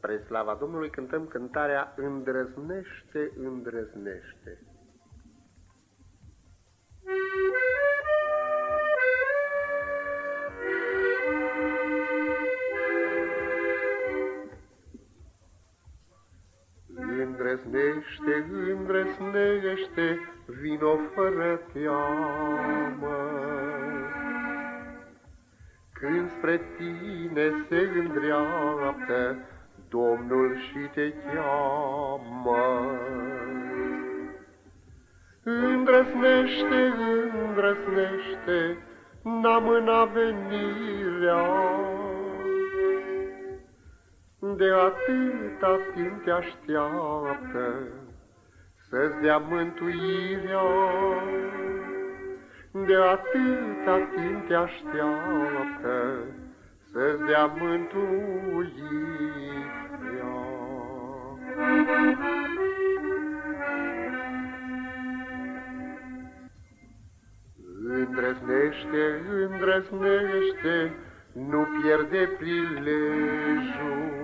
Spre slava Domnului cântăm cântarea Îndrăznește, îndrăznește. Îndrăznește, îndrăznește, vino fără teamă, când spre tine se îndreaptă Domnul și te cheamă. Îndrăznește, îndrăznește, n-amâna venirea, de atâta timp te așteaptă să-ți dea mântuirea. De atâta timp te așteaptă să-ți dea mântuirea. Îndrăznește, îndrăznește, nu pierde prilejul,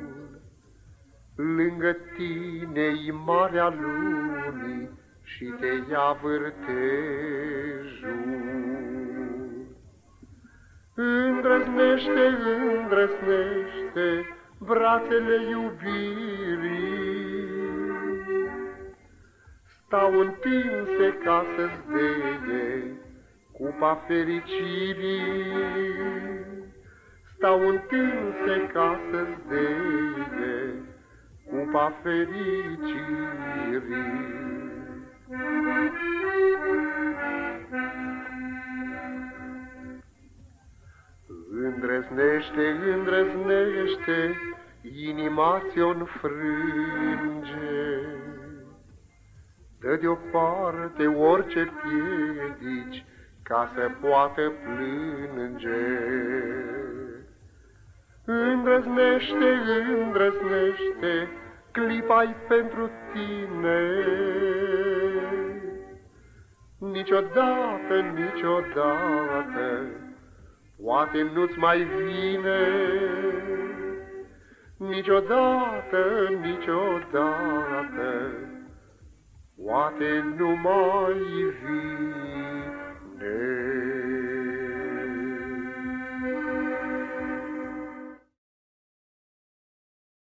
lângă tine-i marea lumii și te ia vârtejul. Îndrăznește, îndrăznește, brațele iubirii stau întinse ca să-ți deie cupa fericirii. Stau întinse ca să-ți deie cupa fericirii. Îndrăznește, îndrăznește, inima ți-o înfrânge, dă deoparte orice piedici ca să poată plânge. Îndrăznește, îndrăznește, clipa-i pentru tine. Niciodată, niciodată, poate nu-ți mai vine. Niciodată, niciodată, poate nu mai vine.